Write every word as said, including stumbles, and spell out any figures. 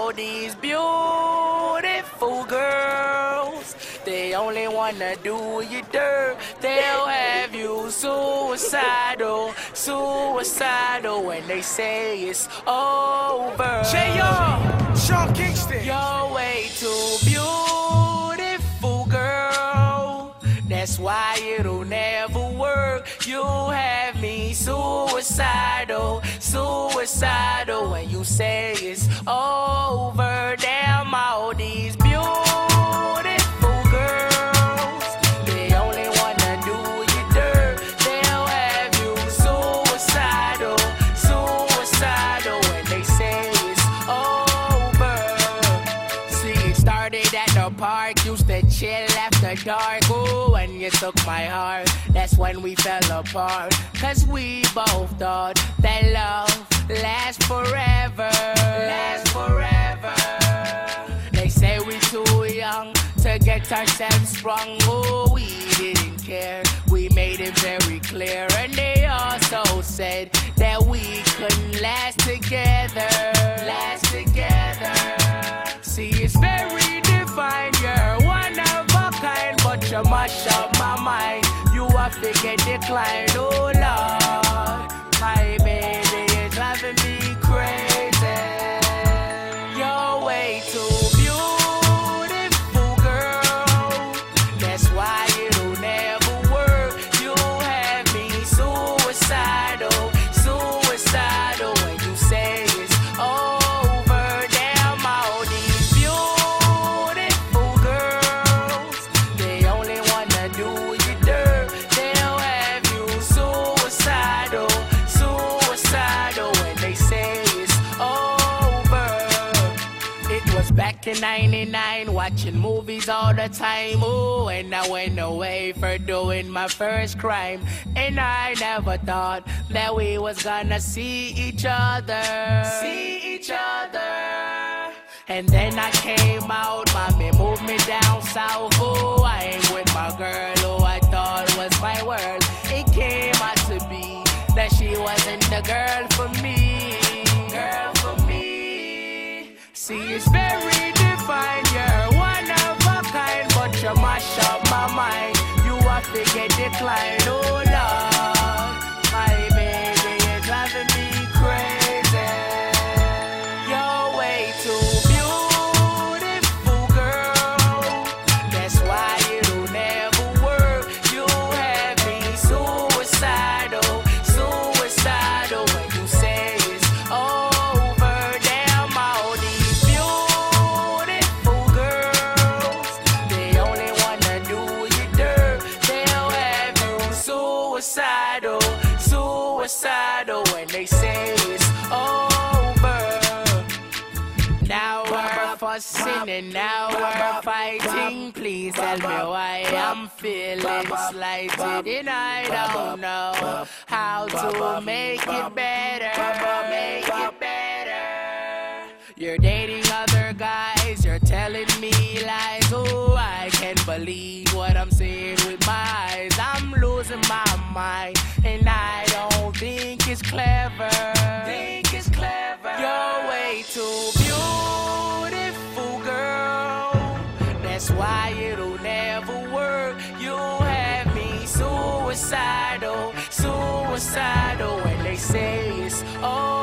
all these beautiful girls. They only wanna do you dirt. They'll have you suicidal, suicidal when they say it's over. J R, Sean Kingston. You're way too beautiful, girl. That's why it'll never work. You have me suicidal, suicidal when you say it's over. Damn, all these beautiful girls, they only wanna do you dirt. They'll have you suicidal, suicidal when they say it's over. See, it started at the park, used to chill after dark. Ooh, when you took my heart, that's when we fell apart. Cause we both thought that love lasts forever, lasts forever. They say we too young to get ourselves sprung. Oh, we didn't care, we made it very clear. And they also said that we couldn't last together, last together. See, it's very divine, you're one of a kind, but you mash up my mind. You have to get declined, oh Lord. My baby is driving me crazy. You're way too beautiful, girl. That's why it'll never work. You have me suicidal, suicidal when you say it's over. Damn, all these beautiful girls, they only wanna do you dirt. They'll have you suicidal, suicidal when they say it's over. It was back in ninety-nine, watching movies all the time. Ooh, and I went away for doing my first crime. And I never thought that we was gonna see each other, see each other. And then I came out, mommy moved me down south. Oh, I ain't with my girl who I thought was my world. It came out to be that she wasn't the girl for me, girl for me. See, it's very divine, you're one of a kind, but you mash up my mind. You have to get declined, oh Lord. My baby, you're driving me crazy. You're way too beautiful, girl. That's why it'll never work. You have me suicidal, suicidal when you say it's over. Damn, all these beautiful girls, they only wanna do you dirt. They'll have you suicidal, suicidal when they say it's over. Now we're fussing and now we're fighting. Please tell me why I'm feeling slighted, and I don't know how to make it better, make it better. You're dating other guys, you're telling me lies. Oh, I can't believe what I'm seeing with my eyes. I'm losing my mind, and I don't think it's clever. Think it's clever. You're way too beautiful, girl. That's why it'll never work. You have me suicidal, suicidal when they say it's over.